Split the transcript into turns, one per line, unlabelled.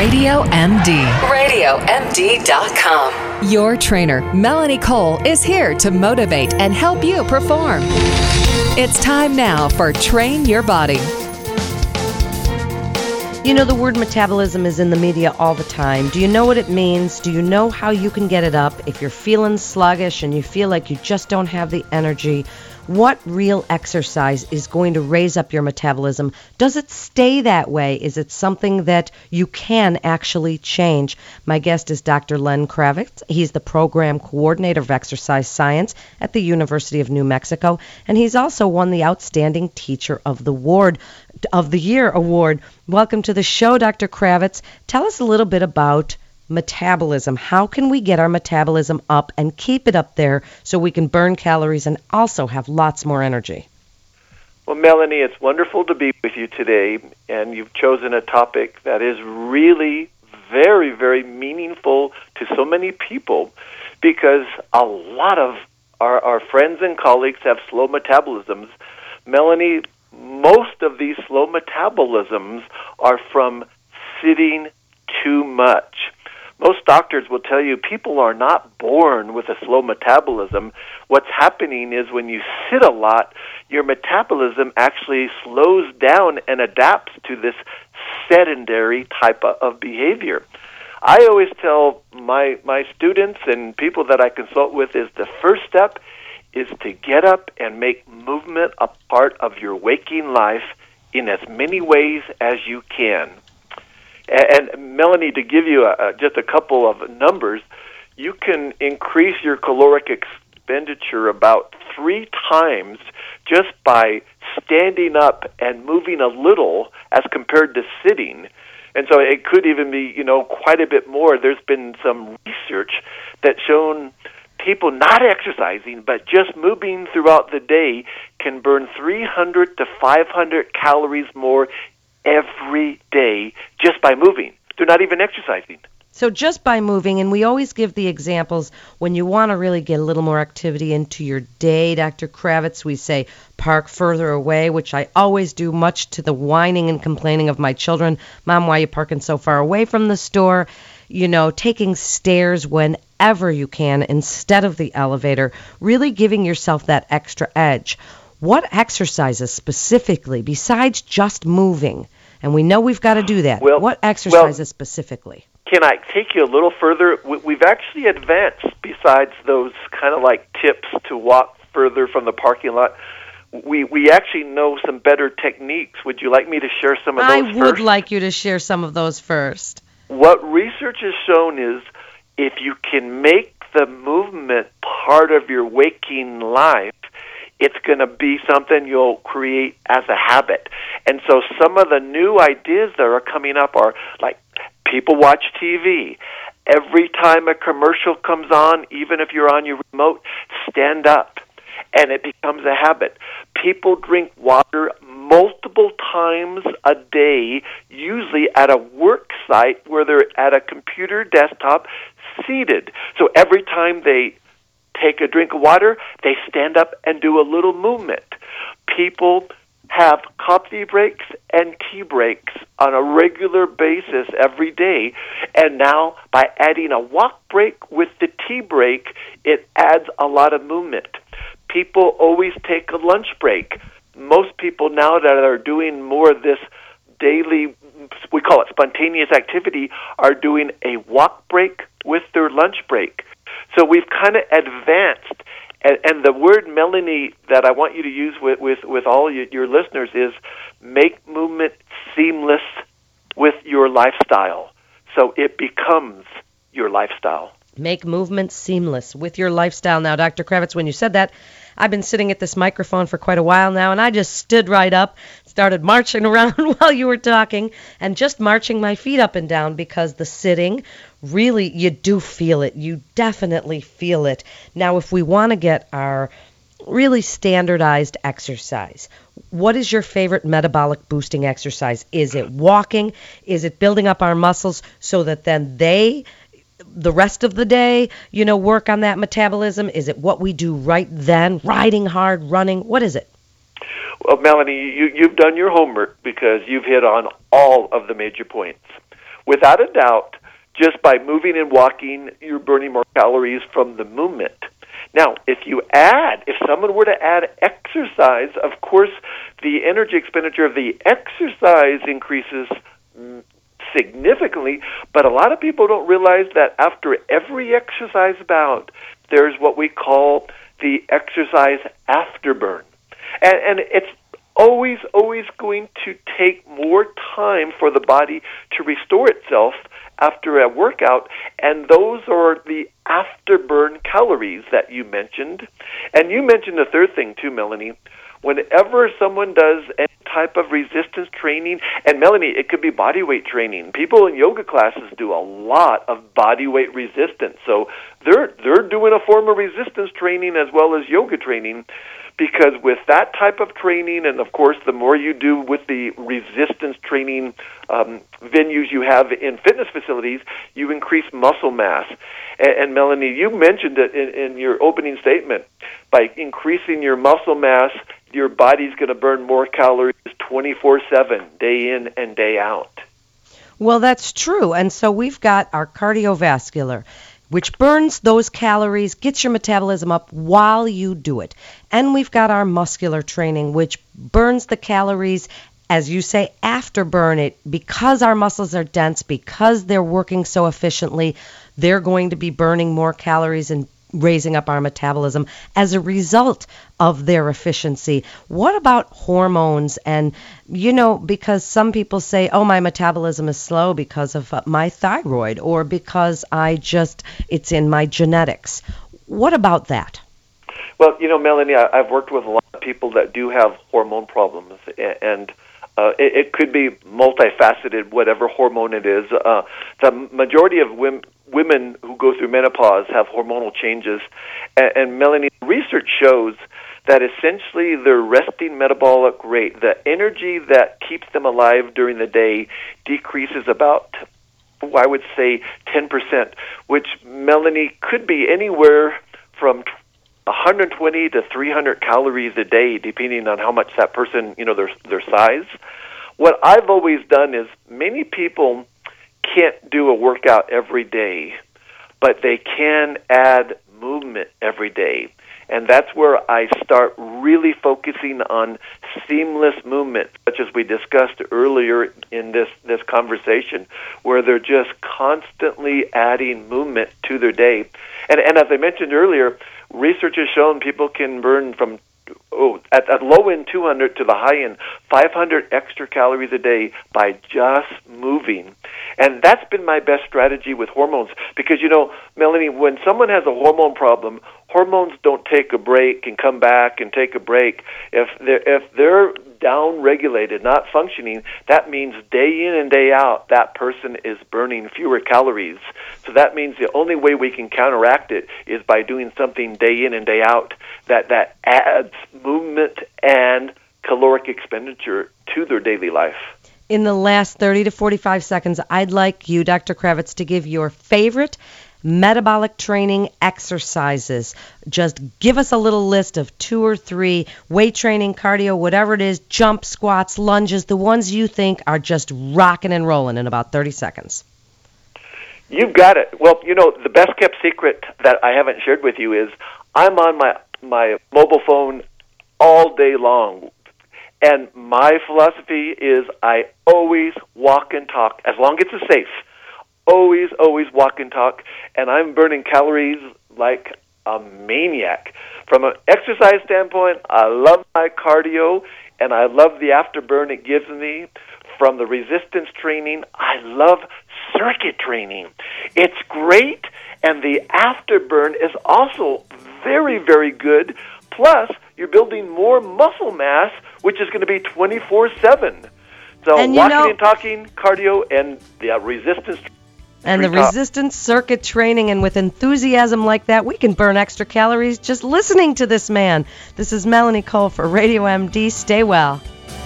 Radio MD. RadioMD.com. Your trainer, Melanie Cole, is here to motivate and help you perform. It's time now for Train Your Body.
You know, the word metabolism is in the media all the time. Do you know what it means? Do you know how you can get it up? If you're feeling sluggish and you feel like you just don't have the energy, what real exercise is going to raise up your metabolism? Does it stay that way? Is it something that you can actually change? My guest is Dr. Len Kravitz. He's the program coordinator of exercise science at the University of New Mexico, and he's also won the Outstanding Teacher of the Year award. Welcome to the show, Dr. Kravitz. Tell us a little bit about metabolism. How can we get our metabolism up and keep it up there so we can burn calories and also have lots more energy?
Well, Melanie, it's wonderful to be with you today, and you've chosen a topic that is really very, very meaningful to so many people because a lot of our friends and colleagues have slow metabolisms. Melanie, most of these slow metabolisms are from sitting too much. Most doctors will tell you people are not born with a slow metabolism. What's happening is when you sit a lot, your metabolism actually slows down and adapts to this sedentary type of behavior. I always tell my students and people that I consult with is the first step is to get up and make movement a part of your waking life in as many ways as you can. And Melanie, to give you just a couple of numbers, you can increase your caloric expenditure about 3 times just by standing up and moving a little as compared to sitting. And so it could even be, quite a bit more. There's been some research that's shown people not exercising but just moving throughout the day can burn 300 to 500 calories more every day just by moving. They're not even exercising.
So just by moving, and we always give the examples when you want to really get a little more activity into your day, Dr. Kravitz, we say park further away, which I always do, much to the whining and complaining of my children. Mom, why are you parking so far away from the store? Taking stairs whenever you can instead of the elevator, really giving yourself that extra edge. What exercises specifically, besides just moving, and we know we've got to do that, what exercises specifically?
Can I take you a little further? We've actually advanced besides those kind of like tips to walk further from the parking lot. We actually know some better techniques. Would you like me to share some of those first?
I would like you to share some of those first.
What research has shown is if you can make the movement part of your waking life, it's going to be something you'll create as a habit. And so some of the new ideas that are coming up are like people watch TV. Every time a commercial comes on, even if you're on your remote, stand up. And it becomes a habit. People drink water multiple times a day, usually at a work site where they're at a computer desktop seated. So every time they take a drink of water, they stand up and do a little movement. People have coffee breaks and tea breaks on a regular basis every day. And now, by adding a walk break with the tea break, it adds a lot of movement. People always take a lunch break. Most people now that are doing more of this daily, we call it spontaneous activity, are doing a walk break with their lunch break. So we've kind of advanced, and the word, Melanie, that I want you to use with all your listeners is make movement seamless with your lifestyle. So it becomes your lifestyle.
Make movement seamless with your lifestyle. Now, Dr. Kravitz, when you said that, I've been sitting at this microphone for quite a while now, and I just stood right up, started marching around while you were talking, and just marching my feet up and down because the sitting, really, you do feel it. You definitely feel it. Now, if we want to get our really standardized exercise, what is your favorite metabolic boosting exercise? Is it walking? Is it building up our muscles so that then the rest of the day, work on that metabolism? Is it what we do right then, riding hard, running? What is it?
Well, Melanie, you've done your homework because you've hit on all of the major points. without a doubt, just by moving and walking, you're burning more calories from the movement. Now, if someone were to add exercise, of course, the energy expenditure of the exercise increases significantly, but a lot of people don't realize that after every exercise bout, there's what we call the exercise afterburn. And it's always going to take more time for the body to restore itself after a workout, and those are the afterburn calories that you mentioned. And you mentioned the third thing too, Melanie. Whenever someone does any type of resistance training, and Melanie, it could be body weight training. People in yoga classes do a lot of body weight resistance. So they're doing a form of resistance training as well as yoga training, because with that type of training, and of course the more you do with the resistance training venues you have in fitness facilities, you increase muscle mass. And Melanie, you mentioned it in your opening statement. By increasing your muscle mass, your body's going to burn more calories 24/7, day in and day out.
Well, that's true. And so we've got our cardiovascular, which burns those calories, gets your metabolism up while you do it. And we've got our muscular training, which burns the calories, as you say, afterburn it. Because our muscles are dense, because they're working so efficiently, they're going to be burning more calories and raising up our metabolism as a result of their efficiency. What about hormones? And, because some people say, oh, my metabolism is slow because of my thyroid, or because it's in my genetics. What about that?
Well, Melanie, I've worked with a lot of people that do have hormone problems, and it could be multifaceted, whatever hormone it is. The majority of women who go through menopause have hormonal changes, and Melanie, research shows that essentially their resting metabolic rate, the energy that keeps them alive during the day, decreases about, I would say, 10%, which, Melanie, could be anywhere from 120 to 300 calories a day, depending on how much that person, their size. What I've always done is, many people can't do a workout every day, but they can add movement every day. And that's where I start really focusing on seamless movement, such as we discussed earlier in this conversation, where they're just constantly adding movement to their day. And as I mentioned earlier, research has shown people can burn from at low end 200 to the high end 500 extra calories a day by just moving. And that's been my best strategy with hormones, because, Melanie, when someone has a hormone problem, hormones don't take a break and come back and take a break. If they're down-regulated, not functioning, that means day in and day out that person is burning fewer calories. So that means the only way we can counteract it is by doing something day in and day out that adds movement and caloric expenditure to their daily life.
In the last 30 to 45 seconds, I'd like you, Dr. Kravitz, to give your favorite metabolic training exercises. Just give us a little list of 2 or 3, weight training, cardio, whatever it is, jump, squats, lunges, the ones you think are just rocking and rolling in about 30 seconds.
You've got it. Well, the best kept secret that I haven't shared with you is I'm on my mobile phone all day long. And my philosophy is I always walk and talk, as long as it's safe. Always walk and talk. And I'm burning calories like a maniac. From an exercise standpoint, I love my cardio, and I love the afterburn it gives me. From the resistance training, I love circuit training. It's great, and the afterburn is also very, very good. Plus, you're building more muscle mass, which is going to be 24/7. So walking and talking, cardio, and the resistance.
And the resistance circuit training, and with enthusiasm like that, we can burn extra calories just listening to this man. This is Melanie Cole for Radio MD. Stay well.